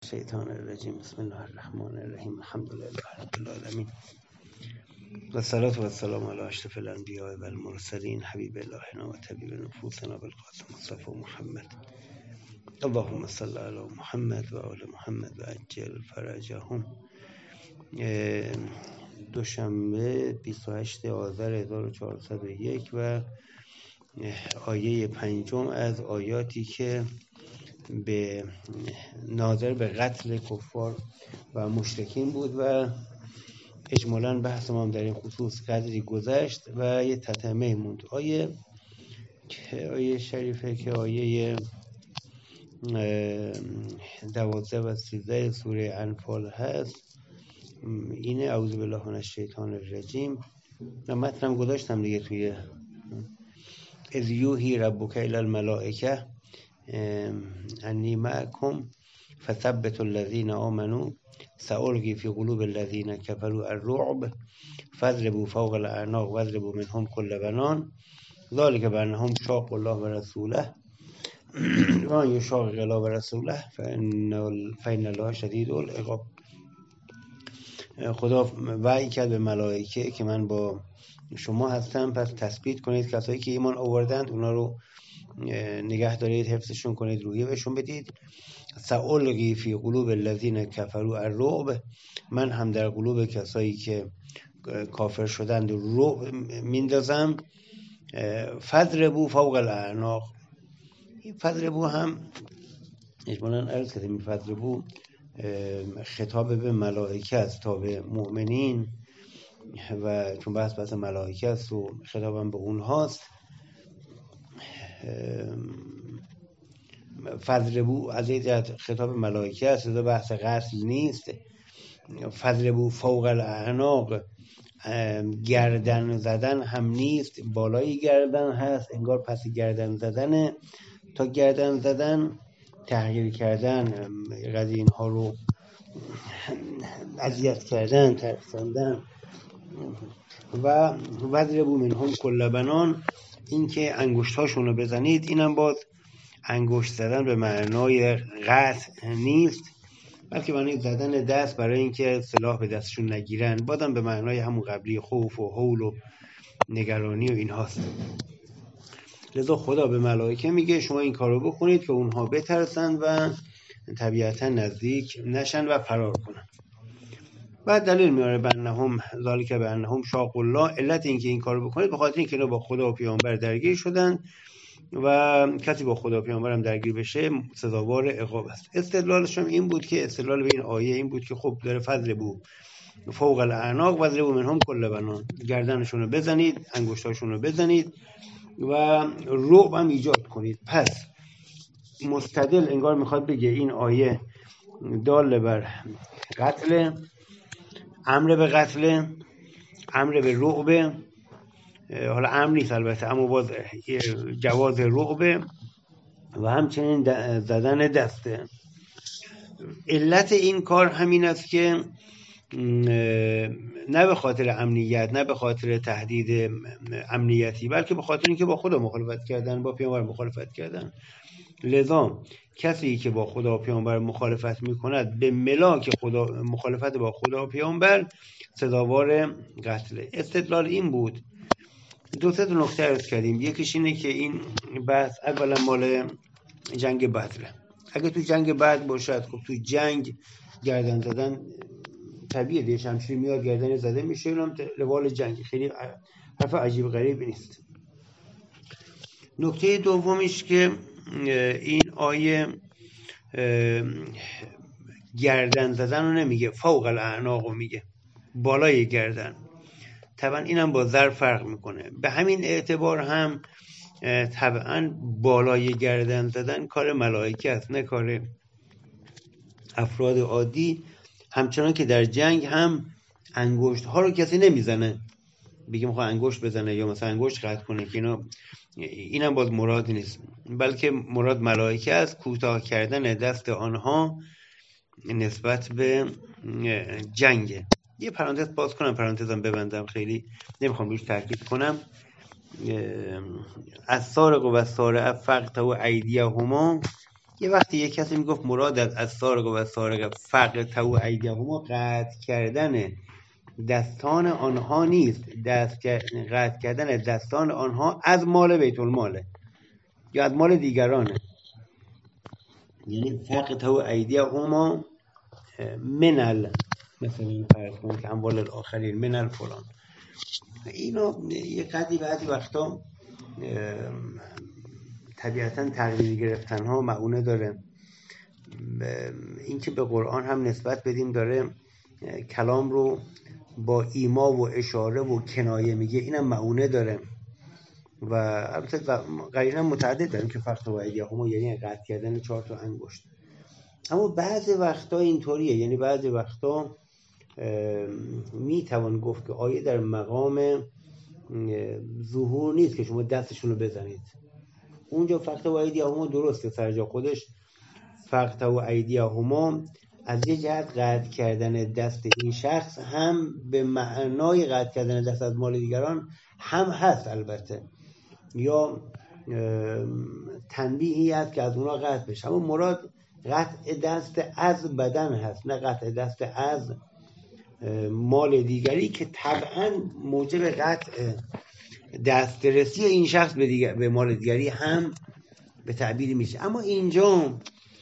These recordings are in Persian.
الشیطان الرجیم. بسم الله الرحمن الرحیم. الحمد لله رب العالمین و الصلاة و السلام علی اشرف الانبیاء و المرسلین حبیب الهنا و طبیب نفوسنا بالقاسم مصطفی محمد. اللهم صل علی محمد و آل محمد و عجل فرجهم. دوشنبه 28 آذر 1401 و آیه 5 از آیاتی که به ناظر به قتل کفار و مشرکین بود و اجمالاً بحث ما در این خصوص قدری گذشت و یه تتمه موند. آیه شریفه که آیه 12 و 13 سوره انفال هست اینه: اعوذ بالله من الشیطان الرجیم. و متنم گذاشتم دیگه توی اذ یوحی ربک الی الملائکه انی معکم فثبتوا الذین آمنوا سألقی فی قلوب الذین کفروا الرعب فاضربوا فوق الاعناق واضربوا منهم كل بنان ذلک بانهم شاقوا الله و رسوله و من یشاقق الله و رسوله فإن الله شدید العقاب. خدا وحی کرد به ملائکه که من با شما هستم، پس تثبیت کنید کسایی که ایمان آوردند، اونا رو نگه دارید، حفظشون کنید، روحیه بهشون بدید. سألقی فی قلوب الذین کفروا الرعب، من هم در قلوب کسایی که کافر شدند رعب میندازم. فاضربوا فوق الاعناق، فاضربوا هم اجمالاً عرض کردیم فاضربوا خطاب به ملائکه است تا به مؤمنین و چون بحث ملائکه است و خطابم به اونهاست. فاضربوا از این جهت خطاب ملائکه است، بحث قتل نیست. فاضربوا فوق الاعناق گردن زدن هم نیست، بالای گردن هست، انگار پس گردن زدن تا گردن زدن تحقیر کردن، قضیه اینها رو اذیت کردن، ترساندن. و واضربوا منهم كل بنان، این که انگشتاشون رو بزنید، اینم باز انگشت زدن به معنای قطع نیست، بلکه معنای زدن دست برای اینکه سلاح به دستشون نگیرن، بازم به معنای همون قبلی خوف و هول و نگرانی و اینهاست. لذا خدا به ملائکه میگه شما این کارو بکنید که اونها بترسند و طبیعتا نزدیک نشن و فرار کنن. بعد دلیل میاره بانهم ذالک بانهم شاقوا الله، علت این که این کارو بکنید به خاطر اینکه اینا با خدا و پیامبر درگیر شدن و کسی با خدا و پیامبر هم درگیر بشه سزاوار عقاب است. استدلالش هم این بود که استدلال به این آیه این بود که خب داره فاضربوا فوق الاعناق واضربوا منهم كل بنان، گردنشون رو بزنید، انگشتاشون رو بزنید و رعب هم ایجاد کنید. پس مستدل انگار میخواد بگه این آیه دال بر قتل، امر به قتل، امر به رعب، حالا امر نیست البته اما باز جواز رعب و همچنین زدن دسته. علت این کار همین است که نه به خاطر امنیت، نه به خاطر تهدید امنیتی، بلکه به خاطر اینکه با خدا مخالفت کردن، با پیامبر مخالفت کردن. لذا کسی که با خدا و پیامبر مخالفت میکند به ملاک خدا، مخالفت با خدا و پیامبر، سزاوار قتل. استدلال این بود. دو سه نکته عرض کردیم. یکیش اینه که این بحث اولا مال جنگ بدره. اگه تو جنگ بدر باشد، خب تو جنگ گردن زدن طبیعیه دیگه، شمشیر میاد گردن زده میشه، اونم روال جنگ، خیلی حرف عجیب غریبی نیست. نکته دومیش که این آیه گردن زدن رو نمیگه، فوق الاعناق رو میگه، بالای گردن. طبعا اینم با ظرف فرق میکنه. به همین اعتبار هم طبعا بالای گردن زدن کار ملائکه است، نه کار افراد عادی. همچنان که در جنگ هم انگشت ها رو کسی نمیزنه، بگه میخواد انگشت بزنه یا مثلا انگشت قطع کنه، که اینم باز مراد نیست، بلکه مراد ملائکه است، کوتاه کردن دست آنها نسبت به جنگ. یه پرانتز باز کنم، پرانتزم ببندم، خیلی نمیخوام روش تاکید کنم. السارق و السارقة فاقطعوا ایدیهما، یه وقتی یک کسی میگفت مراد از سارق و سارق فقطع ایدیهما قطع کردن دستان آنها نیست، قطع کردن دستان آنها از مال بیت الماله یا از مال دیگرانه. یعنی فقطع ایدیهما منل، مثلا فرض کنید که اموال الاخرین منل فلان. اینو یه قدری بعضی وقتا طبیعتا تغییر گرفتن ها معونه داره. این که به قرآن هم نسبت بدیم داره کلام رو با ایما و اشاره و کنایه میگه، اینم معونه داره. و البته قرینه متعدد داریم که فقط و ایدیهما یعنی قطع کردن 4 تا انگشت. اما بعضی وقتا اینطوریه، یعنی بعضی وقتا میتوان گفت که آیه در مقام ظهور نیست که شما دستشون رو بزنید. اونجا فقط و ایدیهما درسته سر جا خودش، فقط و ایدیهما از یه جهت قطع کردن دست این شخص هم به معنای قطع کردن دست از مال دیگران هم هست البته، یا تنبیهی هست که از اونا قطع بشه. اما مراد قطع دست از بدن هست، نه قطع دست از مال دیگری که طبعا موجب قطع دسترسی این شخص به مال دیگری هم به تعبیری میشه. اما اینجا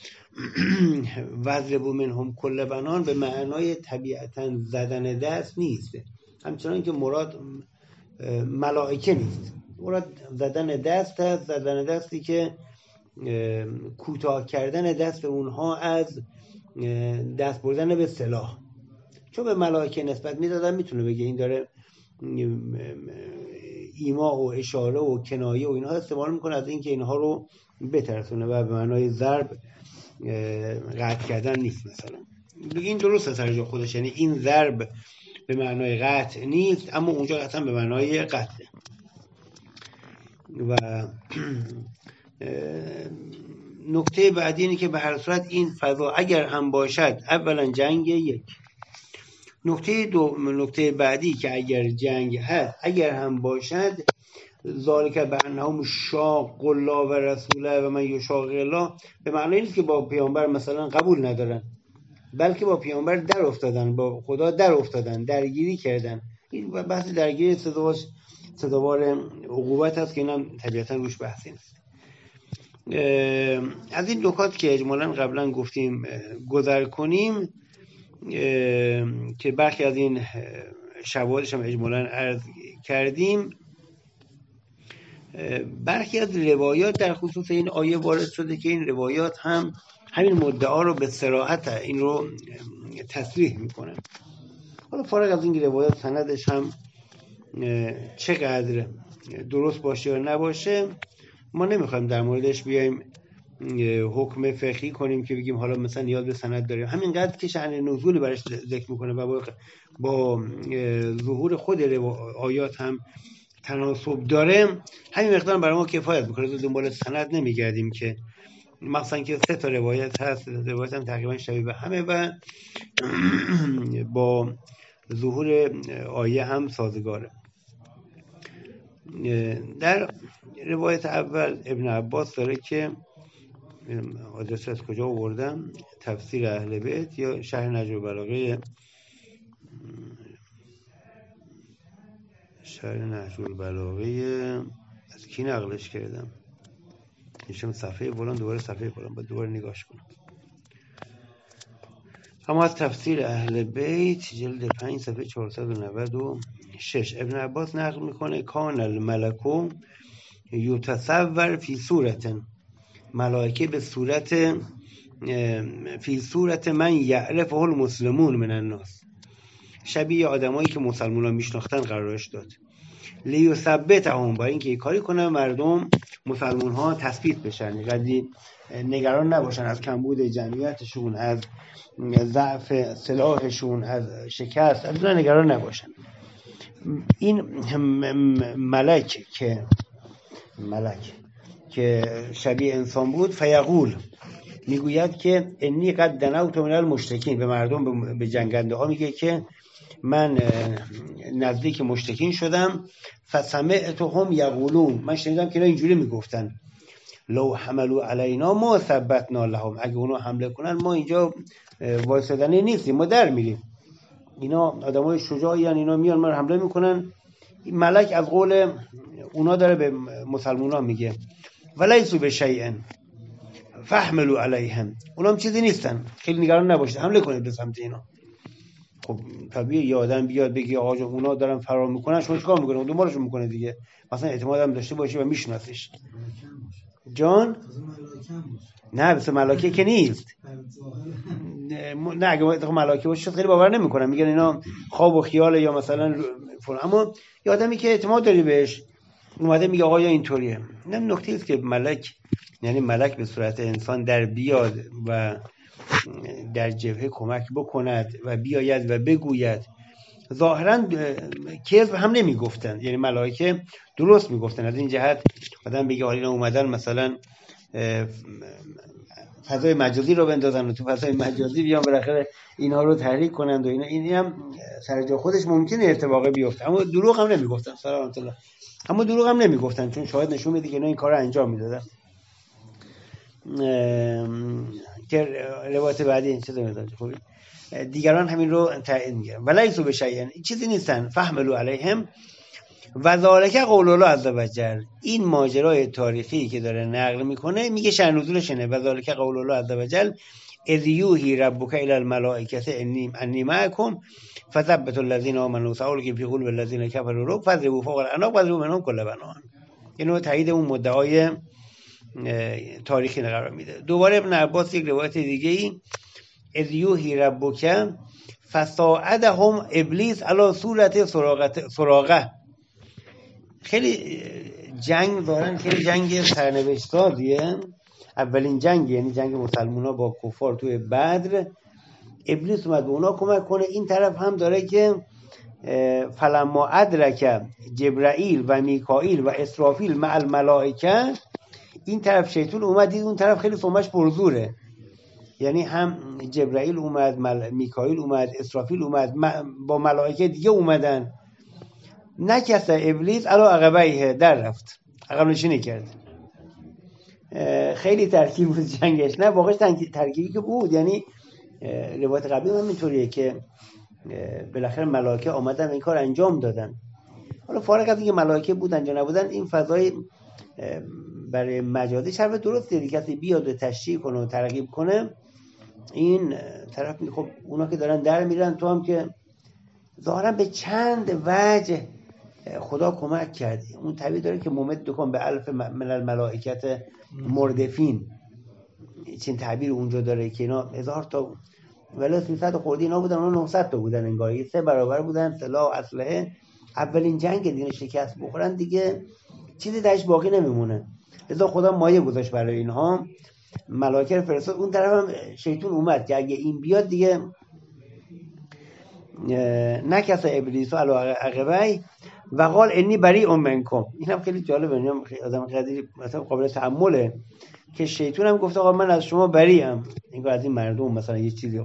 وضربوا منهم کل بنان به معنای طبیعتا زدن دست نیست، همچنان که مراد ملائکه نیست. مراد زدن دست هست، زدن دستی که کوتاه کردن دست اونها از دست بردن به سلاح. چون به ملائکه نسبت میدادن میتونه بگه این داره ایما و اشاره و کنایه و اینها استعمال میکنه از اینکه اینها رو بترسونه و به معنای ضرب قطع کردن نیست. مثلا این درسته سر جا خودش، یعنی این ضرب به معنای قطع نیست، اما اونجا قطعا به معنای قطع. و نکته بعدی اینه که به هر صورت این فضا اگر هم باشد، اولا جنگ یک. نکته بعدی که اگر جنگ هست اگر هم باشد، ذالک بانهم شاق الله و رسوله و من یشاق الله، به معنی نیست که با پیامبر مثلا قبول ندارن، بلکه با پیامبر در افتادن، با خدا در افتادن، درگیری کردن. این بحث درگیری سزاوار عقوبت هست که اینم طبیعتا روش بحثی نیست. از این نکات که اجمالا قبلا گفتیم گذر کنیم، که برخی از این شواهدش هم اجمالا عرض کردیم. برخی از روایات در خصوص این آیه وارد شده که این روایات هم همین مدعا رو به صراحت این رو تصریح میکنه. حالا فارغ از این روایات سندش هم چقدر درست باشه یا نباشه، ما نمیخوایم در موردش بیایم حکم فقهی کنیم که بگیم حالا مثلا نیاز به سند داریم. همینقدر که شأن نزول برش ذکر میکنه و با ظهور خود آیات هم تناسب داره، همین مقدار برای ما کفایت میکنه. دنبال سند نمیگردیم که مثلا که 3 تا روایت هست، روایت هم تقریبا شبیه به همه و با ظهور آیه هم سازگاره. در روایت اول ابن عباس داره که آدرس از کجا آوردم، تفسیر اهل بیت یا شرح نهج البلاغه، شرح نهج البلاغه از کی نقلش کردم؟ میشم صفحه فلان، دوباره صفحه فلان، باید دوباره نگاش کنم. اما از تفسیر اهل بیت جلد 5 صفحه 496 ابن عباس نقل میکنه کان الملکو یتصور فی صورتن، ملائکه به صورت فی صورت من یعرفه المسلمون من الناس، شبیه آدمایی که مسلمانان میشناختن قرارش داد. لیثبتهم، با اینکه کاری کنه مردم مسلمان ها تثبیت بشن، قدری نگران نباشن از کمبود جمعیتشون، از ضعف سلاحشون، از شکست، از اون نگران نباشن. این ملک که شبیه انسان بود، فیقول، میگوید که انی قد دنوت من المشرکین، به مردم، به جنگنده ها میگه که من نزدیک مشرکین شدم. فسمعتهم یقولون، من شنیدم که اینا اینجوری میگفتن لو حملوا علینا ما ثبتنا لهم، اگه اونا حمله کنن ما اینجا وایسادنی نیستیم، ما در میریم. اینا آدمای شجاعی ان، اینا میان ما حمله میکنن. ملک از قول اونا داره به مسلمونا میگه ولیسوا بشیء فاحملوا علیهم، اونا هم چیزی نیستن، خیلی نگران نباشید، حمله کنید به سمت اینا. خب طبیعیه یه آدم بیاد بگه آقا جون اونا دارن فرار میکنن، شما چیکار میکنید؟ دنبالشون میکنه دیگه، مثلا اعتماد هم داشته باشه و میشناسش. جان نه مثل ملائکه که نیست. نه اگه ملائکه باشه خیلی باور نمیکنن، میگن اینا خواب و خیاله یا مثلا فلان. اما یه آدمی که اعتماد داری بهش اومده میگه آقا یا اینطوریه. نه نکته است که ملک، یعنی ملک به صورت انسان در بیاد و در جبهه کمک بکند و بیاید و بگوید. ظاهرا کذب هم نمیگفتن، یعنی ملائکه درست میگفتن. از این جهت آدم بگه اینا اومدن مثلا فضای مجازی رو بندازن و تو فضای مجازی بیان بالاخره اینها رو تحریک کنند و اینا، این هم سر جای خودش ممکنه ارتباطی بیفته، اما دروغ هم نمیگفتن. سلام الله. اما دروغ هم نمیگفتن چون شاهد نشون میده که اینا این کارو انجام میدادن. که روایت بعدی این چیزو میذاره خوبی دیگران همین رو تایید میگیرن. ولیسوا بشیء، چیزی نیستن. فاحملوا علیهم و ذالک قول الله عز وجل. این ماجرای تاریخی که داره نقل میکنه میگه شأن نزولش اینه. و ذالک قول الله عز وجل اذ یوحی ربک الی الملائکه انی معکم فثبتوا الذین آمنوا سألقی فی قلوب الذین کفروا الرعب فاضربوا فوق الاعناق واضربوا منهم کل بنان. اینو تایید اون مدعای تاریخی قرار میده. دوباره ابن عباس یک روایت دیگه ای اذ یوحی ربک فصاعدهم ابلیس علی صورت سراقه. خیلی جنگ دارن، خیلی جنگ سرنوشتادیه. اولین جنگ یعنی جنگ مسلمونا با کفار توی بدر، ابلیس اومد به اونا کمک کنه. این طرف هم داره که فلما ادرک جبرائیل و میکائیل و اسرافیل مع الملائکه، این طرف شیطان اومد دید اون طرف خیلی سمش پرزوره، یعنی هم جبرائیل اومد، میکائیل اومد، اسرافیل اومد، با ملائکه دیگه اومدن. نکست ابلیس علی عقبیه، در رفت، عقب نشینی کرد. خیلی ترکیب بود جنگش. نه واقعا ترکیبی که بود، یعنی روایت قبلی هم اینطوریه که بالاخره ملائکه آمدن این کار انجام دادن. حالا فارغ از اینکه ملائکه بودن یا نبودن، این فضای برای مجازی شرف درسته دیگه. کسی بیاد و تشریح کنه و ترغیب کنه، این طرف خب اونا که دارن در میرن، تو هم که ظاهرا به چند وجه خدا کمک کرد. اون طبیعی داره که ممد کن به الف من الملائکت مردفین، چین تعبیر اونجا داره که اینا 1000 تا ولی 300 خورده اینا بودن، اونا 900 تا بودن، انگار 3 برابر بودن سلاح اسلحه. اولین جنگ دین شکست بخورن دیگه چیزی درش باقی نمیمونه. لذا خدا مایه گذاشت برای اینها، ملائکه رو فرستاد. اون طرف هم شیطان اومد که اگه این بیاد دیگه نکس ابلیس علی عقبی و قال انی بریء منکم. اینم خیلی جالبه، اینم آدم قدری مثلا قابل تأمله که شیطان هم گفت آقا من از شما بری‌ام، اینکه از این مردم مثلا یه چیزی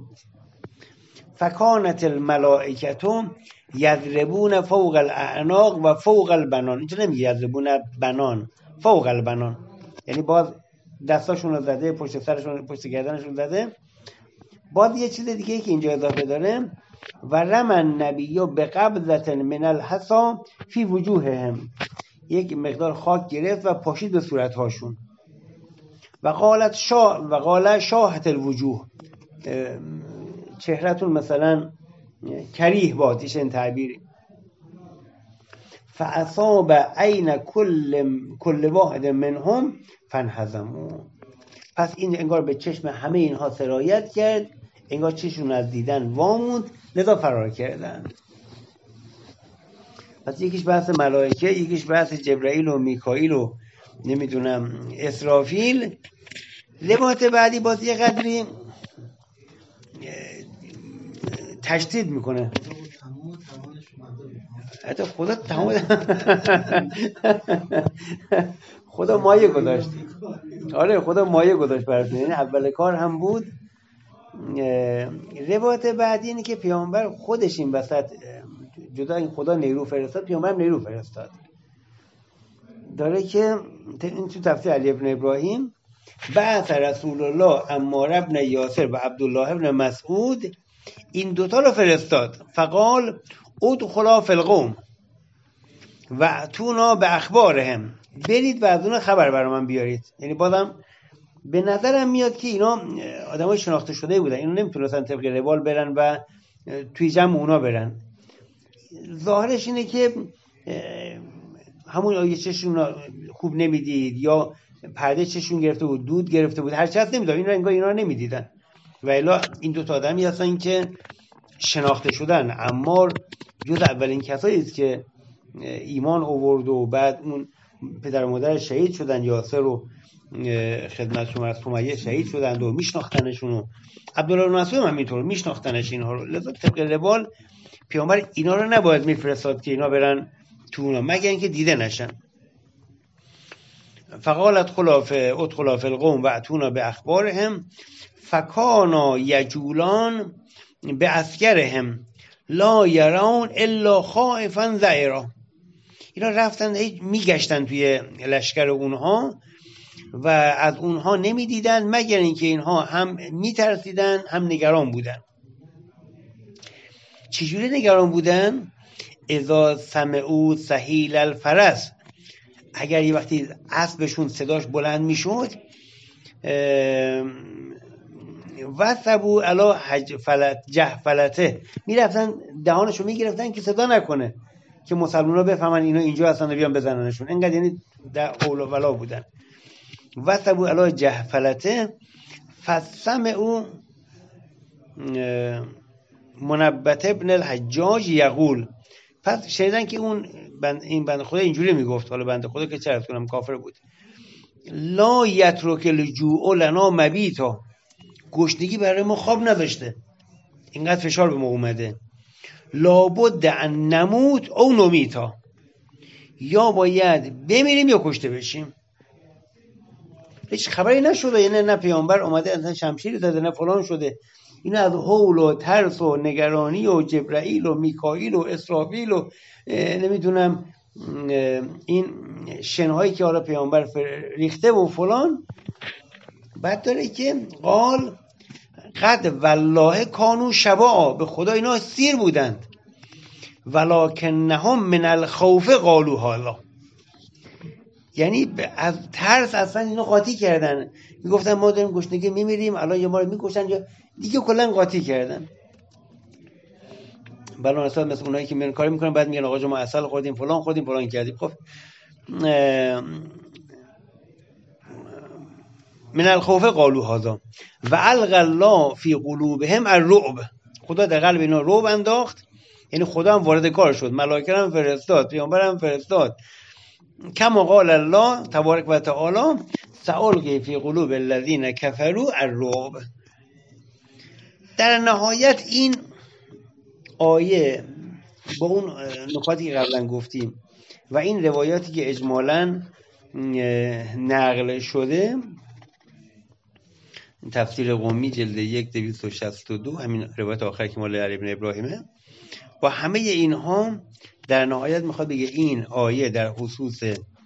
فکانت الملائکه یضربون فوق الاعناق و فوق البنان. اینجا نمیگه یضربون بنان، فوق البنان، یعنی باز دستاشون رو زده، پشت سرشون، پشت گردنشون زده. باز یه چیز دیگه که اینجا اضافه داره و رمن نبیو به قبضت من الحصا فی وجوههم، یک مقدار خاک گرفت و پاشید به صورتهاشون. و قال شاهت الوجوه، چهرهتون مثلا کریه باد، این تعبیری. فاصاب عین کل واحد منهم فانهزموا. پس این انگار به چشم همه اینها سرایت کرد، انگار چشمشون از دیدن واموند، لذا فرار کردن. پس یکیش بحث ملائکه، یکیش بحث جبرائیل و میکائیل و نمیدونم اسرافیل. روایت بعدی باز یه قدری تشدید میکنه. حتی خدا تمام خدا مایه گذاشت. آره خدا مایه گذاشت براتون، یعنی اول کار هم بود. روایت بعدی اینه که پیامبر خودش این وسط جدا این خدا نیرو فرستاد، پیامبر نیرو فرستاد. داره که این تو تفسیر علی ابن ابراهیم، بعث رسول الله عمار ابن یاسر و عبدالله ابن مسعود، این دوتا رو فرستاد. فقال ادخلا فی القوم و اتونا به اخبارهم، برید و از اون خبر برای من بیارید. یعنی بازم به نظرم میاد که اینا آدمای شناخته شده بودن، اینا نمیتونستن طبق روال برن و توی جمع اونا برن. ظاهرش اینه که همون آیه چشون خوب نمیدید یا پرده چشون گرفته بود، دود گرفته بود، هر چی هست نمیدونم، این انگار اینا نمیدیدن. و الا این دو تا آدمی هستن که شناخته شدن. عمار جز اولین کسایی است که ایمان آورد و بعد اون پدر و مادر شهید شدن، یاسر و خدمتشون از سمیه شهید شدند و میشناختنشون، و عبدالله بن مسعود هم همینطور میشناختنش اینها رو. لذا طبق روال پیامبر اینا رو نباید میفرستاد که اینا برن تو اونا، مگر اینکه دیده نشن. فقالت ادخلا فی القوم و اتونا به اخبارهم فکانا یجولان به عسکرهم لا یرون الا خائفا ذعیرا. اینا رفتن میگشتن توی لشکر اونها و از اونها نمیدیدن مگر اینکه اینها هم میترسیدن هم نگران بودن. چجوری نگران بودن؟ اذا سمعوا سهیل الفرس، اگر یه وقتی اسبشون صداش بلند میشد، وثبوا علی جهفلته، میرفتن دهانشو میگرفتن که صدا نکنه، که مسلمان‌ها بفهمن اینا اینجا هستن و بیان بزننشون. اینقدر یعنی در اول و ولا بودن. وثبوا علی جهفلته فسمعوا منبت ابن الحجاج یقول، پس شنیدن که این بنده خدا اینجوری میگفت، حالا بنده خدا که چه عرض کنم کافر بود، لا یترک الجوع لنا مبیتا، گشنگی برای ما خواب نداشته، اینقدر فشار به ما اومده. لابد ان نموت او نمیتا، یا باید بمیریم یا کشته بشیم. هیچ خبری نشده، یعنی نه پیامبر اومده انسان شمشیری زده نه فلان شده. اینا از هول و ترس و نگرانی و جبرائیل و میکائیل و اسرافیل و نمیدونم این شنهایی که حالا پیامبر ریخته و فلان. بعد داره که قال قد والله کانو شبا، به خدا اینا سیر بودند، ولکنهم من الخوف قالوا حالا، یعنی از ترس اصلا اینو قاطی کردن، میگفتن ما داریم گشنگی میمیریم، الان یه ما رو میکشن، یا دیگه کلا قاطی کردن. بلان اصلا مثل اونایی که میرن کاری میکنن بعد میگن آقا جون ما عسل خوردیم فلان کردیم. خب من الخوف قالوا هذا و القى الله فی قلوبهم الرعب، خدا در قلب اینا رعب انداخت، یعنی خدا هم وارد کار شد، ملائکه هم فرستاد، پیامبر هم فرستاد. کما قال الله تبارک و تعالی سألقی فی قلوب الذین کفروا الرعب. در نهایت این آیه با اون نکاتی که قبلا گفتیم و این روایاتی که اجمالاً نقل شده، تفسیر قمی جلد 1 262، همین روایت آخر که مال علی ابن ابراهیمه، با همه اینها در نهایت میخواد بگه این آیه در خصوص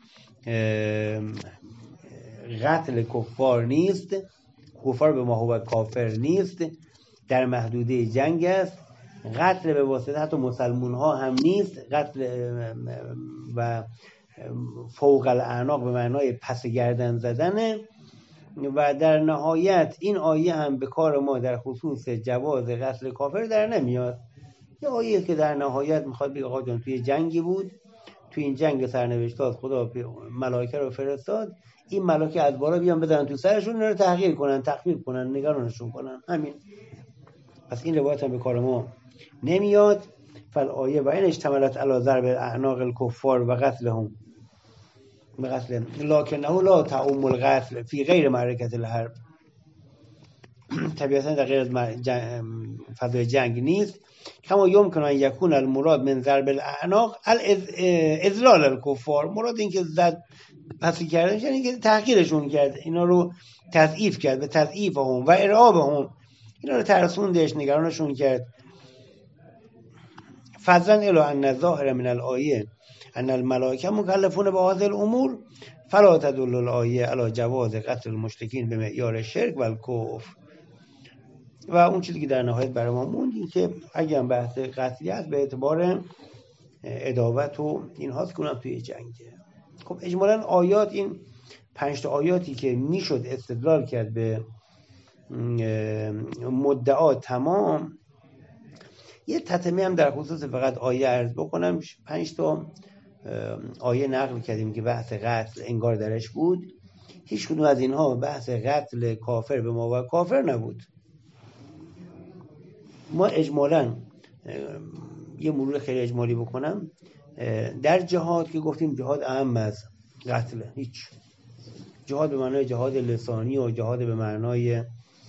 قتل کفار نیست، کفار به ما هو کافر نیست، در محدوده جنگ است. قتل به واسطه حتی مسلمون ها هم نیست، قتل و فوق الاعناق به معنای پس گردن زدنه. و در نهایت این آیه هم به کار ما در خصوص جواز قتل کافر در نمیاد. یه آیه که در نهایت میخواد بگه آقا جان توی جنگی بود، توی این جنگ سرنوشتات خدا ملائکه رو فرستاد، این ملائکه از بالا بیان بزنن تو سرشون، رو تحقیر کنن، تخفیف کنن، نگرانشون کنن، همین. پس این روایت هم به کار ما نمیاد. فالآیه و این اشتملت علی ضرب اعناق الکفار و قتلهم بقتل لکنه لا تعم القتل فی غیر معرکت الحرب، طبیعتا در غیر فضای جنگ نیست. کما یمکن ان یکون المراد من ضرب الاعناق اذلال الکفار، مراد این که زد پسی کردن یعنی که تحقیرشون کرد، اینا رو تضعیف کرد، به تضعیفهم و ارعابهم، اینا رو ترسوندش، نگرانشون کرد. فضلا الی ان الظاهر من الآیه ان الملائکه مکلفون به هذه الامور فلا تدل الآیه علی جواز قتل المشرکین به معیار شرک و الکفر. و اون چیزی که در نهایت برای ما موند این که اگه هم بحث قتلی هست به اعتبار عداوت و این هاست کنم توی جنگه. خب اجمالاً آیات، این 5 آیاتی که میشد استدلال کرد به مدعا تمام، یه تتمه هم در خصوص فقط آیه عرض بکنم. 5 آیه نقل کردیم که بحث قتل انگار درش بود. هیچ کدوم از اینها بحث قتل کافر به ما و کافر نبود. ما اجمالاً یه مرور خیلی اجمالی بکنم، در جهاد که گفتیم جهاد اهم از قتله. هیچ جهاد به معنای جهاد لسانی و جهاد به معنای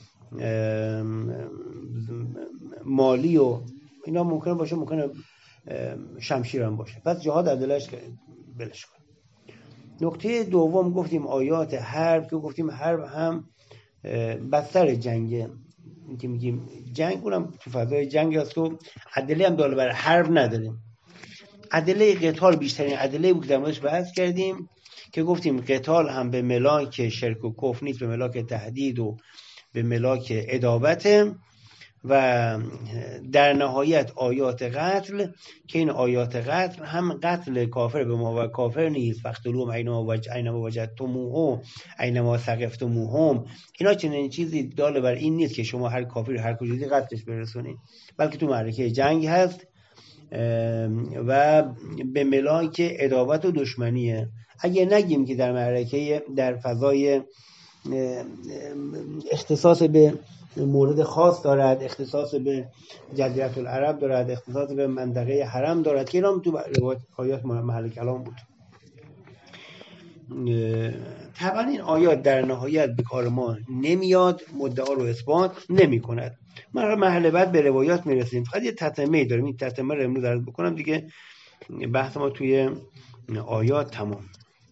مالی و اینا ممکنه باشه، ممکنه شمشیر هم باشه. پس جهاد عدلش بلش کن. نکته دوم گفتیم آیات حرب، که گفتیم حرب هم بستر جنگه، که میگیم جنگ اونم تو فضای جنگ هست و ادله هم داره برای حرب نداریم. ادله قتال بیشترین ادله بود که در موردش بحث کردیم، که گفتیم قتال هم به ملاک شرک و کفر نیست، به ملاک تهدید و به ملاک عداوت. و در نهایت آیات قتل، که این آیات قتل هم قتل کافر به ما و کافر نیست، فقتلوهم اینما وجدتموهم اینما ثقفتموهم، اینا چنین چیزی دال بر این نیست که شما هر کافر هر کجایی قتلش برسونید، بلکه تو معرکه جنگ هست و به ملاک عداوت و دشمنیه. اگه نگیم که در معرکه در فضای اختصاص به مورد خاص دارد، اختصاص به جزیره العرب دارد، اختصاص به منطقه حرم دارد، که اینا تو آیات محل کلام بود. طبعا این آیات در نهایت به کار ما نمیاد، مدعا رو اثبات نمی کند. محل بعد به روایات میرسیم. فقط یه تتمه داریم، این تتمه رو امروز عرض بکنم دیگه بحث ما توی آیات تمام.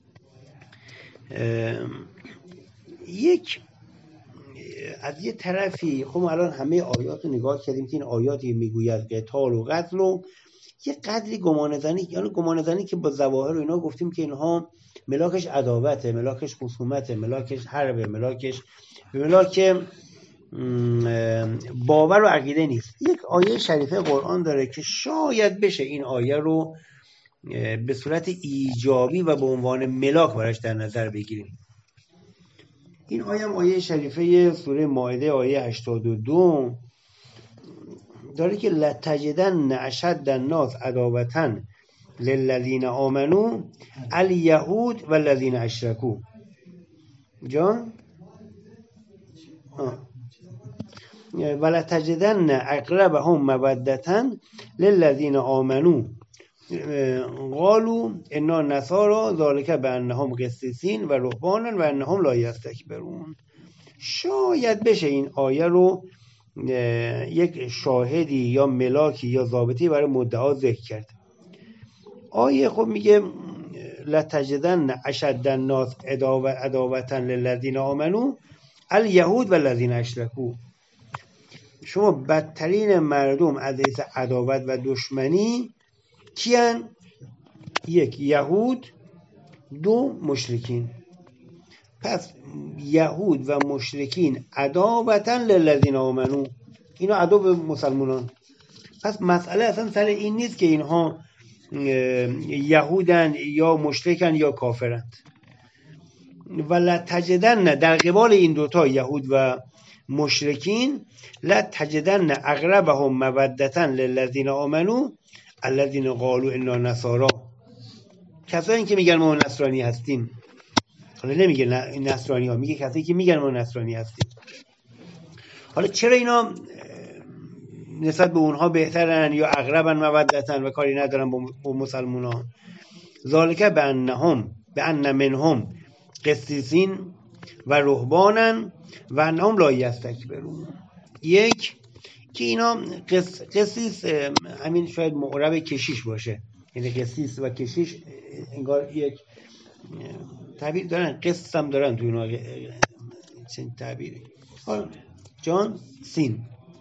یک از یه طرفی خب ما الان همه آیات رو نگاه کردیم که این آیاتی میگوید قتال و قتل و یه قدری گمانه‌زنی، یعنی گمانه‌زنی که با ظواهر و اینا گفتیم که اینها ملاکش عداوته، ملاکش خصومته، ملاکش حربه، ملاکش ملاک باور و عقیده نیست. یک آیه شریفه قرآن داره که شاید بشه این آیه رو به صورت ایجابی و به عنوان ملاک براش در نظر بگیریم. این آیه هم آیه شریفه سوره مائده آیه 82 داره که لتجدن اشد الناس عداوة للذین آمنوا الیهود والذین اشرکوا. جان ولتجدن اقربهم مودة للذین آمنوا قالوا انا نصارى ذلك بانهم قسیسین و رهبانا و انهم لا یستکبرون. شاید بشه این آیه رو یک شاهدی یا ملاکی یا ضابطی برای مدعا ذکر کرد. آیه خب میگه لتجدن اشد الناس عداوة للذین آمنوا الیهود والذین اشرکوا. شما بدترین مردم از حیث عداوت و دشمنی کیان؟ یک یهود، دو مشرکین. پس یهود و مشرکین عداوة للذین آمنوا، اینا عدو به مسلمانان. پس مسئله اصلا سر این نیست که اینها یهودن یا مشرکن یا کافرند. ولتجدن در قبال این دوتا یهود و مشرکین لتجدن اقربهم مودة للذین آمنوا الذین قالوا انا نصارى. کسایی که میگن ما نصرانی هستیم، حالا نمیگه نصرانی ها، میگه کسایی که میگن ما نصرانی هستیم. حالا چرا اینا نسبت به اونها بهترن یا اقربن مودتن و کاری ندارن با مسلمانان؟ ذالک بان منهم قسیسین و رهبانن و انهم لا یستکبرون. یک که اینا قسیس همین شاید معرب کشیش باشه، یعنی قسیس و کشیش انگار یک تعبیر دارن، قسط هم دارن تو اینا چند تعبیری. جان سین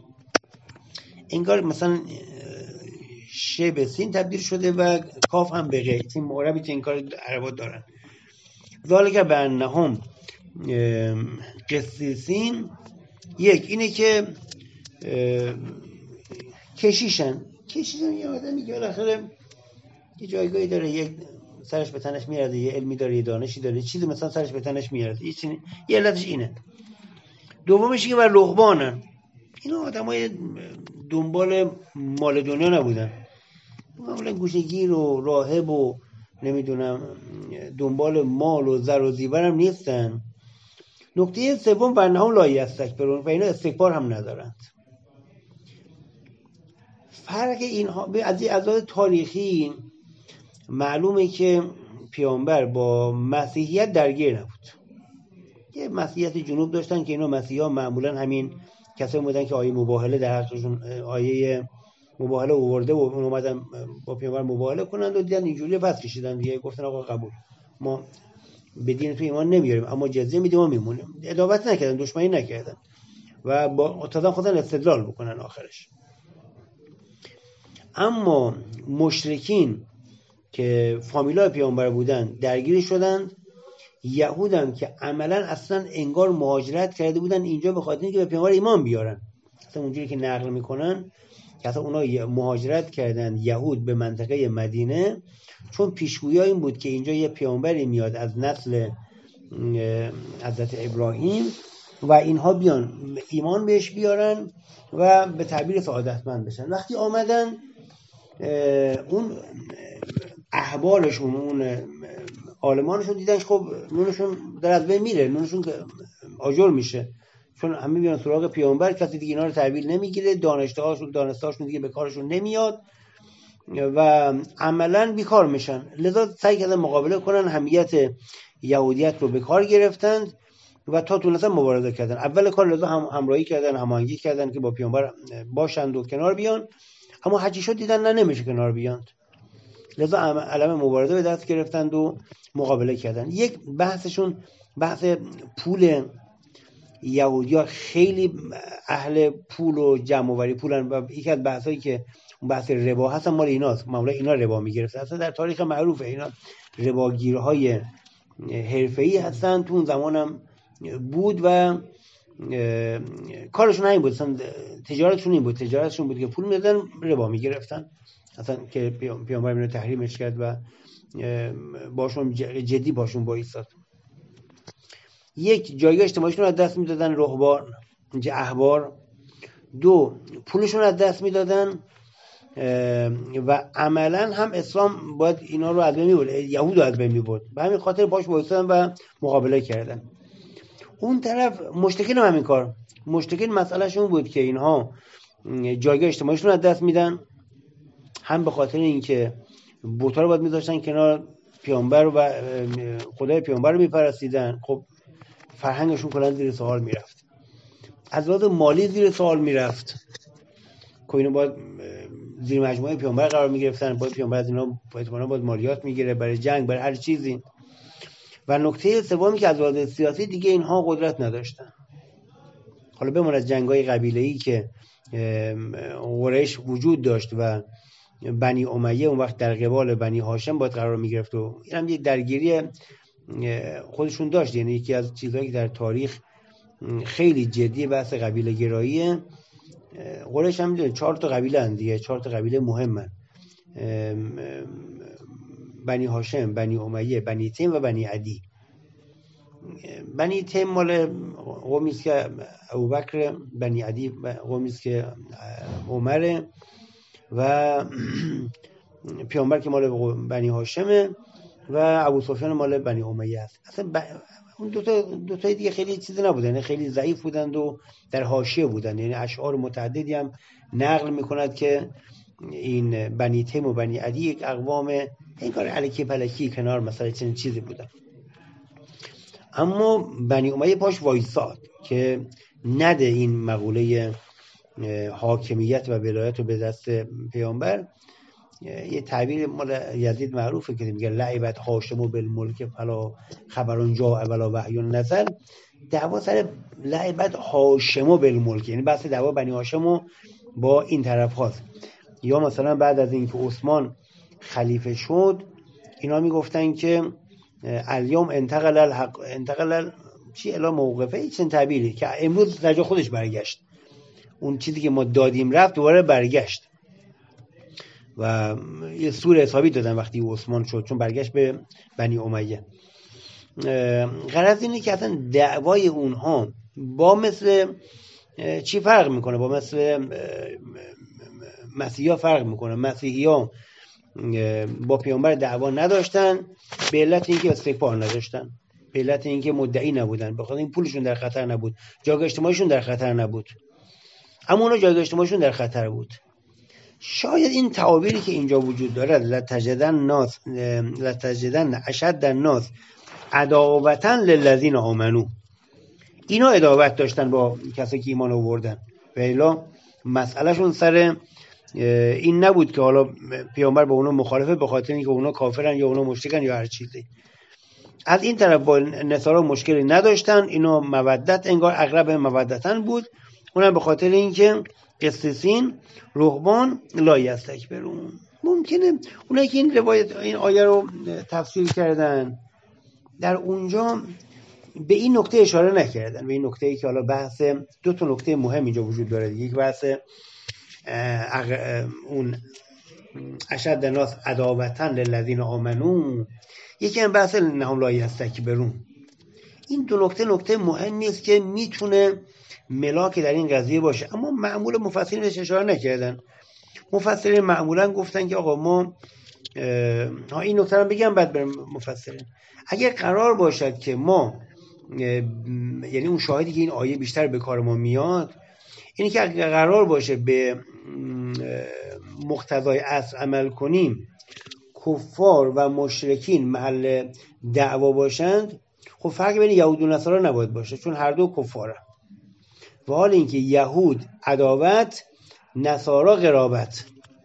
انگار مثلا ش به سین تبدیل شده و کاف هم به غ، این معربی که این کار عربا دارن. ذالک بانهم قسیسین، یک اینه که کشیشن یه آدمی که بالاخره یه جایگاهی داره، یک سرش به تنش میارده، یه علمی داره، یه دانشی داره، چیزی مثلا سرش به تنش میارده، یه علتش اینه. دومش که بر رهبانن، اینا آدمای دنبال مال دنیا نبودن، معمولا گوشه‌گیر و راهب و نمیدونم دنبال مال و زر و زیور هم نیستن. نکته سوم و انهم لا یستکبرون، و اینا استکبار هم ندارند. فرق اینها از لحاظ تاریخی معلومه که پیامبر با مسیحیت درگیر نبود. یه مسیحیت جنوب داشتن که اینا مسیحا معمولا همین کسایی بودن که آیه مباهله در حقشون آیه مباهله آورده و اومدن با پیامبر مباهله کنند و دیدن اینجوری پس کشیدن دیگه، گفتن آقا قبول، ما به دین تو ایمان نمیاریم اما جزیه میدیم و میمونیم. ادابت نکردن، دشمنی نکردن و با تازه خودن استدلال بکنن آخرش. اما مشرکین که فامیلای پیامبر بودن درگیر شدند. یهودن که عملا اصلا انگار مهاجرت کرده بودن اینجا به خاطر اینکه به پیامبر ایمان بیارن، اصلا اونجوری که نقل میکنن که اصلا اونا مهاجرت کردن یهود به منطقه مدینه چون پیشگویی این بود که اینجا یه پیامبری میاد از نسل حضرت ابراهیم و اینها بیان ایمان بهش بیارن و به تعبیر سعادتمند بشن. وقتی آمدن اون احبارشون، اون عالمانشون دیدن خب نونشون در از بین میره، نونشون آجر میشه، چون همه میان سراغ پیامبر، کسی دیگه اینا رو تحویل نمیگیره، دانشتهاشون دیگه به کارشون نمیاد و عملا بیکار میشن. لذا سعی کردن مقابله کنن، همیت یهودیت رو به کار گرفتند و تا تونستن مبارزه کردن. اول کار لذا همراهی کردن، هماهنگی کردن که با پیامبر باشند و کنار بیان، اما هرچی شد دیدن نه نمیشه کنار بیاند، لذا علم مبارزه به دست گرفتند و مقابله کردن. یک بحثشون بحث پول. یهودی‌ها خیلی اهل پول و جمع آوری پولن و یکی از بحثایی که اون بحث ربا هستن مال ایناست، معمولا اینا ربا میگرفتن، اصلا در تاریخ معروفه اینا رباگیرهای حرفه‌ای هستن، تو اون زمانم بود و کارشون همین بود، اصلا تجارتشون بود که پول میدادن ربا میگرفتن، اصلا که پیامبر اینو تحریمش کرد و باشون جدی باشون بایستاد. یک، جایگاه اجتماعیشون رو از دست میدادن رهبان، اینجا احبار. دو، پولشون رو از دست میدادن و عملا هم اسلام باید اینا رو از بین میبرد، یهود رو از بین میبرد، به همین خاطر باش بایستادن و مقابله کردن. اون طرف مشتکین هم همین کار، مشتکین مسئله شون بود که اینها جایگاه اجتماعیشون رو از دست میدن، هم به خاطر اینکه بت‌ها رو باید میذاشتن کنار پیامبر و خدای پیامبر رو میپرستیدن، خب فرهنگشون کلا زیر سوال میرفت، از لحاظ مالی زیر سوال میرفت که اینا باید زیر مجموعه پیامبر قرار میگرفتن، باید پیامبر از اینا باید مالیات میگیره برای جنگ، برای هر چیزی. و نکته سومی که از لحاظ سیاسی دیگه اینها قدرت نداشتن. حالا بمون از جنگ‌های قبیله‌ای که قریش وجود داشت و بنی امیه اون وقت در قبال بنی هاشم باید قرار میگرفت و این هم یک درگیری خودشون داشت. یعنی یکی از چیزهایی که در تاریخ خیلی جدی بحث قبیله گراییه. قریش هم میدونید 4 تا قبیله هستند دیگه، 4 تا قبیله مهمن: بنی هاشم، بنی امیه، بنی تیم و بنی عدی. بنی تیم مال قومی است که ابوبکر، بنی عدی قومی است که عمر و پیامبر که مال بنی هاشمه و ابو سفیان مال بنی امیه است. اصلا اون دو تا دیگه خیلی چیزی نبودن، یعنی خیلی ضعیف بودند و در حاشیه بودند. یعنی اشعار متعددی هم نقل میکند که این بنی تیم و بنی عدی یک اقوام این کار الکی پلکی کنار مثلا چنین چیزی بودن. اما بنی امیه پاش وایساد که نده این مقوله حاکمیت و ولایت رو به دست پیامبر. یه تعبیر مال یزید معروفه که میگه لعبت هاشم بالملک فلا خبرون جاء ولا وحی نزل. دعوا سر لعبت هاشم بالملک، یعنی بحث دعوا بنی هاشم با این طرف هاست. یا مثلا بعد از اینکه عثمان خلیفه شد اینا میگفتن که الیوم انتقل الحق انتقل چی الی موقفه، این تعبیری که امروز در جا خودش برگشت، اون چیزی که ما دادیم رفت دوباره برگشت. و یه سور حسابی دادن وقتی عثمان شد، چون برگشت به بنی امیه. غرض اینه که اصلا دعوای اونها با مثل چی فرق میکنه، با مثل مسیحی ها فرق میکنه. مسیحی ها با پیامبر دعوا نداشتن به علت اینکه استکبار نداشتن، به علت اینکه مدعی نبودن، بخاطر این پولشون در خطر نبود، جایگاه اجتماعیشون در خطر نبود. اما اونا جایگاه اجتماعیشون در خطر بود. شاید این تعابیری که اینجا وجود دارد، لتجدن اشد الناس عداوة للذین آمنوا، اینا عداوت داشتن با کسایی که ایمان آوردن، و الا مسئلهشون سر این نبود که حالا پیامبر با اونا مخالفه به خاطر اینکه اونا کافرن یا اونا مشرکن یا هر چیزی. از این طرف با نصارا مشکلی نداشتن، اینا مودت انگار اقرب مودتن بود، اونم به خاطر اینکه قسیسین رهبان لا یستکبرون. ممکنه اونایی که این روایت این آیه رو تفسیر کردن در اونجا به این نکته اشاره نکردن، به این نکته‌ای که حالا بحث دو تا نکته مهم اینجا وجود داره. یک بحث اون اشد الناس عداوة للذین آمنوا، یکی هم بحث انهم لا یستکبرون. این دو نکته مهمی است که میتونه ملاک در این قضیه باشه، اما معمول مفسرین بهش اشاره نکردن. مفسرین معمولا گفتن که آقا ما این نکته رو بگم بعد بریم مفسرین. اگر قرار باشد که ما یعنی اون شاهدی که این آیه بیشتر به کار ما میاد اینه که اگر قرار باشه به مقتضای اصل عمل کنیم، کفار و مشرکین محل دعوا باشند، خب فرق بین یهود و نصارا نباید باشه، چون هر دو کفاره. و حال اینکه یهود عداوت، نصارا قرابت.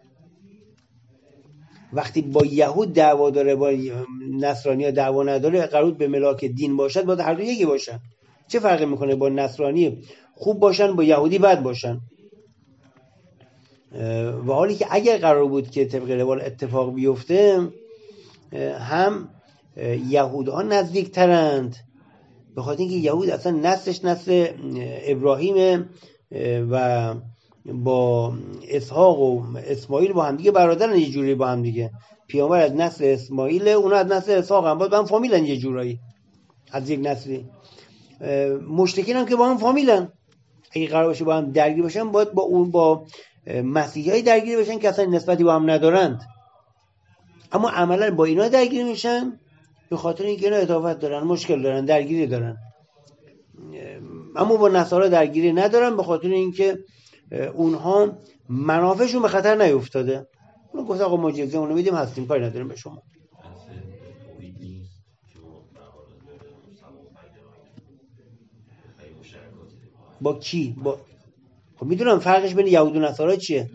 وقتی با یهود دعوا داره با نصرانی ها دعوا نداره، قرار به ملاک دین باشد، باید هر دو یکی باشن. چه فرقی میکنه با نصرانی خوب باشن با یهودی بد باشن؟ و حالی که اگر قرار بود که طبق روال اتفاق بیفته، هم یهود ها نزدیک ترند، به خاطر اینکه یهود اصلا نسلش نسل ابراهیم و با اسحاق و اسماعیل با هم دیگه برادرن، یه جوری با هم دیگه. پیامبر از نسل اسماعیل، اونا از نسل اسحاق هم، با هم فامیلن یه جورایی از یک نسلی. مشرکین هم که با هم فامیلن، اگه قرار باشه با هم درگیر باشن باید با اون با مسیحیای درگیر بشن که اصلا نسبتی با هم ندارند، اما عملا با اینا درگیر میشن به خاطر اینکه اینا عداوت دارن، مشکل دارن، درگیری دارن. اما با نصارا درگیری ندارن به خاطر اینکه اونها منافعشون به خطر نیفتاده. اون گفت آقا ما جزیه اونو میدیم، هستیم، کاری نداریم به شما. با کی؟ با خب میدونم فرقش بین یهود و نصارا چیه.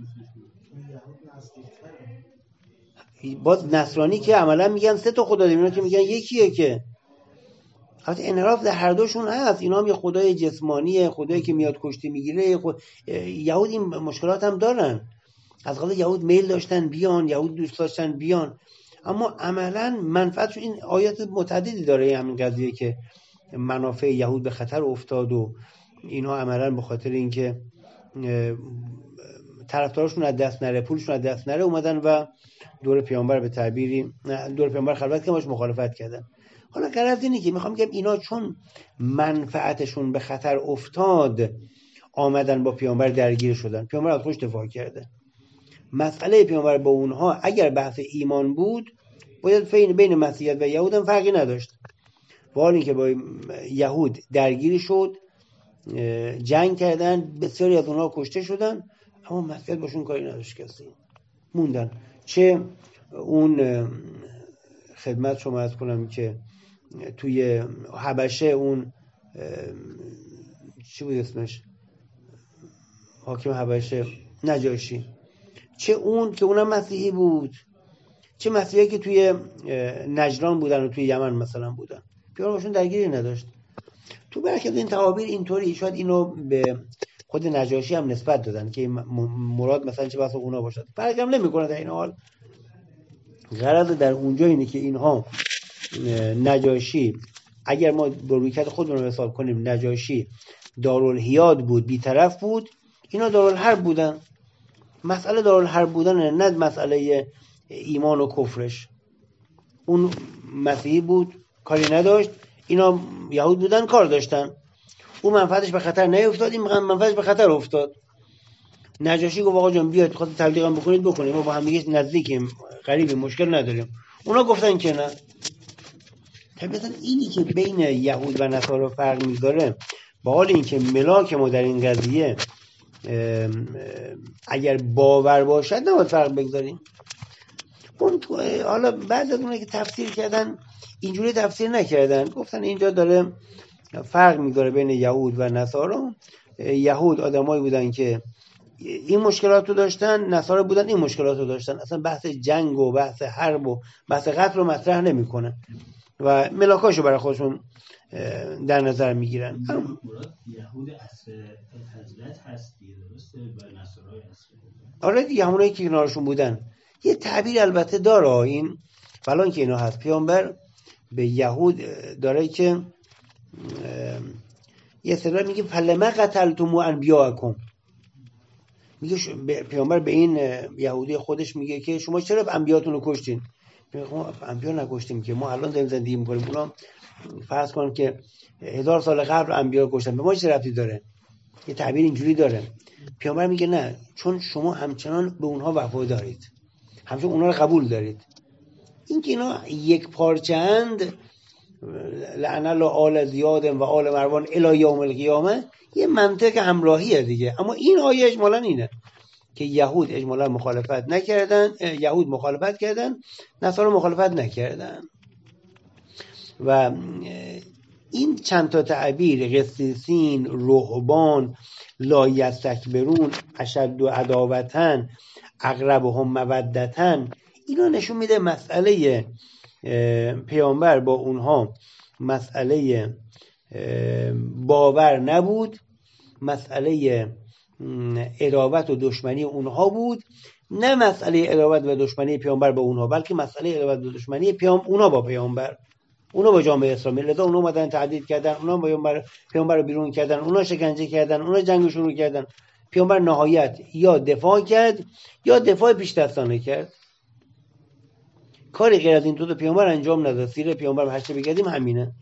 باز نصرانی که عملا میگن سه تا خدا داریم، اینا که میگن یکیه. که البته انحراف در هر دوشون هست. اینا هم یه خدای جسمانیه، خدایی که میاد کشتی میگیره. یهود این مشکلات هم دارن. از قضا یهود میل داشتن بیان، یهود دوست داشتن بیان، اما عملا منفعتش این آیات متعددی داره همین قضیه که منافع یهود به خطر افتاد و اینا عملا به خاطر اینکه طرفدارشون از دست نره، پولشون از دست نره، اومدن و دور پیامبر به تعبیری دور پیامبر خلوت که باش مخالفت کردن. حالا غرض اینه که میخوام بگم اینا چون منفعتشون به خطر افتاد آمدن با پیامبر درگیر شدن، پیامبر از خودش دفاع کرده. مسئله پیامبر با اونها اگر بحث ایمان بود باید بین مسیحیت و یهود هم فرقی نداشت. ولی اینکه با یهود درگیری شد، جنگ کردن، بسیاری از اونها کشته شدن، اما مسیحیت باشون کاری نداشت، کسی موندن. چه اون خدمت شما عرض کنم که توی حبشه اون چی بود اسمش، حاکم حبشه نجاشی، چه اون که اونم مسیحی بود، چه مسیحی که توی نجران بودن و توی یمن مثلا بودن، پیامبر باشون درگیری نداشت. تو برکت این تعابیر اینطوری شاید اینو به خود نجاشی هم نسبت دادن که مراد مثلا چه بحث اونا باشد، فرقی هم نمیکنه در این حال. غرض در اونجا اینه که اینها نجاشی، اگر ما به رویکرد خودمون رو حساب کنیم، نجاشی دارالحیاد بود، بی‌طرف بود، اینا دارالحرب بودن. مسئله دارالحرب بودن، نه مسئله ایمان و کفرش. اون مسیحی بود، کاری نداشت، اینا یهود بودن، کار داشتن. اون منفعتش به خطر نیفتاد، این منفعتش به خطر افتاد. نجاشی گفت آقا جان بیاید خواست تبلیغم بکنید بکنیم، ما با هم دیگه نزدیکیم، قریبیم، مشکل نداریم. اونا گفتن که نه. طبعا اینی که بین یهود و نصارا فرق میذاره، با حال این که ملاک ما در این قضیه اگر باور باشد نباید فرق بگذاریم. اون حالا بعد از اونه که تفسیر کردن اینجوری تفسیر نکردن، گفتن اینجا داره فرق میذاره بین یهود و نصارا. یهود آدمایی بودن که این مشکلات رو داشتن، نصارا بودن این مشکلات رو داشتن. اصلا بحث جنگ و بحث حرب و بحث قتل رو مطرح نمیکنه و ملاکاشو برای خودشون در نظر میگیرن. یهود اصل حضرت هست دیگه، درسته؟ و نصارای اصل. آره دیگه، همونایی که کنارشون بودن. یه تعبیر البته داره این، فلان که اینا هست. پیامبر به یهود داره که یه سری میگه فلما قتلتم انبیاءکم، میگه پیامبر به این یهودی خودش میگه که شما چرا انبیاتون رو کشتین؟ ما انبیا نکشتیم که، ما الان داریم زندگی میکنیم. اونا فرض کن که 1000 سال قبل انبیا کشتن، به ما چه ربطی داره؟ یه تعبیر اینجوری داره. پیامبر میگه نه، چون شما همچنان به اونها وفا دارید، همچنان اونها رو قبول دارید. این که اینا یک پارچه اند، لعن الله آل زیاد و آل مروان الی یوم القیامه، یه منطق همراهیه دیگه. اما این آیه اجمالاً اینه که یهود اجمالاً مخالفت نکردن، یهود مخالفت کردن، نصارا مخالفت نکردن. و این چند تا تعبیر، قسیسین، رهبان، لا یستکبرون، اشد عداوتن، اقربهم مودتن، اینا نشون میده مسئله پیامبر با اونها مسئله باور نبود، مسئله عداوت و دشمنی اونها بود، نه مسئله عداوت و دشمنی پیامبر با اونها، بلکه مسئله عداوت و دشمنی اونا با پیامبر، اونا با جامعه اسلامی. لذا اونا اومدن تهدید کردن، اونا پیامبر رو بیرون کردن، اونا شکنجه کردن، اونا جنگ شروع کردن. پیامبر نهایت یا دفاع کرد یا دفاع پیش دستانه کرد. کاری غیر از این تو پیامبر انجام نداد. سیره پیامبر هر چه بگردیم همینه.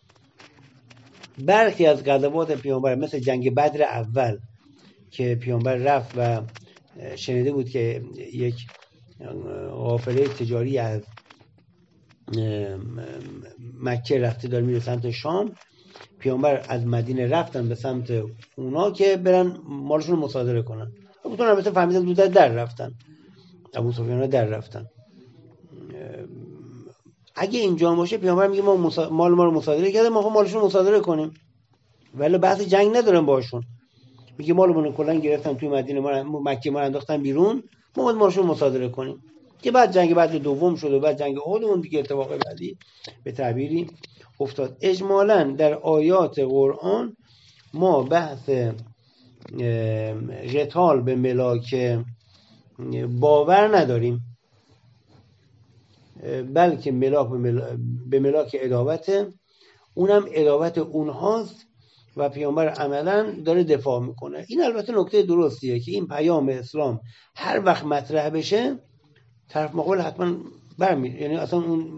برخی از غزوات پیامبر مثل جنگ بدر اول که پیامبر رفت و شنیده بود که یک قافله تجاری از مکه رفته داره میره سمت شام، پیامبر از مدینه رفتن به سمت اونا که برن مالشون رو مصادره کنن. ابوسفیان البته فهمیدن دو در رفتن، ابوسفیان در رفتن. اگه اینجا باشه پیامبر میگه ما مال ما رو مصادره کردیم، ما مالشون رو مصادره کنیم، ولی بحث جنگ ندارم باشون. میگه مالمون رو کلا گرفتن توی مدینه، ما مکه ما انداختن بیرون، ما باید مالشون مصادره کنیم. که بعد جنگ بعد دوم شد و بعد جنگ احد اون دیگه اتفاق بعدی به تعبیری افتاد. اجمالاً در آیات قرآن ما بحث قتال به ملاک باور نداریم، بلکه ملاک به ملاک عداوته، اونم عداوت اونهاست و پیامبر عملاً داره دفاع میکنه. این البته نکته درستیه که این پیام اسلام هر وقت مطرح بشه طرف مقابل حتما برمیره، یعنی اصلا اون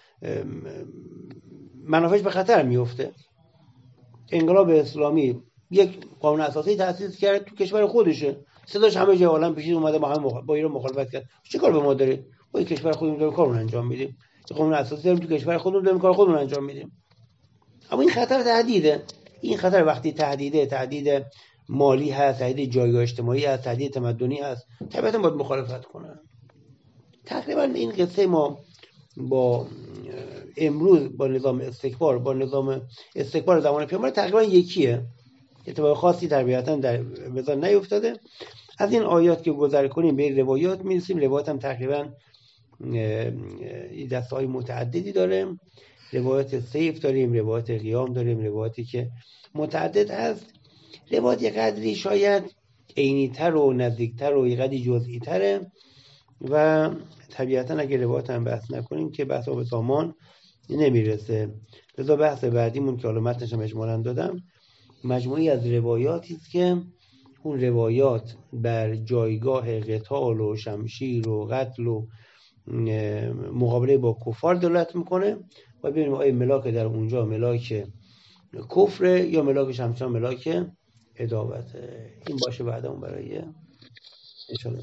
منافعش به خطر میفته. انقلاب اسلامی یک قانون اساسی تأسیس کرد تو کشور خودشه، صداش همه جای عالم پیشید، اومده با ایران مخالفت کرد. چه کار به ما دارید؟ با این کشور خودمون داریم کارمون انجام میدیم، قانون اساسی داریم تو کشور خودمون داریم کار خودمون انجام میدیم. اما این خطر تهدیده. این خطر وقتی تهدید مالی هست، تهدید جایگاه اجتماعی هست، تهدید تمدنی هست، طبعا باید مخالفت کنن. تقریبا این قصه ما با امروز با نظام استکبار زمان پیامبر تقریبا یکیه. اتفاق خاصی طبیعتا در وزن نیفتاده. از این آیات که گذر کنیم به روایات میرسیم. روایات هم تقریبا دسته‌های متعددی داره. روایات سیف داریم، روایات قیام داریم، روایاتی که متعدد هست. روایات یه قدری شاید عینی‌تر و نزدیکتر و یه قدری جزئی‌تره و طبیعتا اگه روایات هم بحث نکنیم که بحث آب سامان نمیرسه. لذا بحث بعدیمون که حالا متنش هم اجمالاً دادم، مجموعی از روایاتی است که اون روایات بر جایگاه قتال و شمشیر و قتل و مقابله با کفار دلالت میکنه و ببینیم آیا ملاک در اونجا ملاک کفر یا ملاکش همچنان ملاک عداوت. این باشه بعدمون برای انشاءالله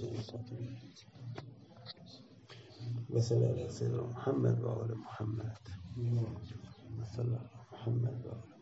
و صلی علی سیدنا محمد و آل محمد و صلی علی محمد و آل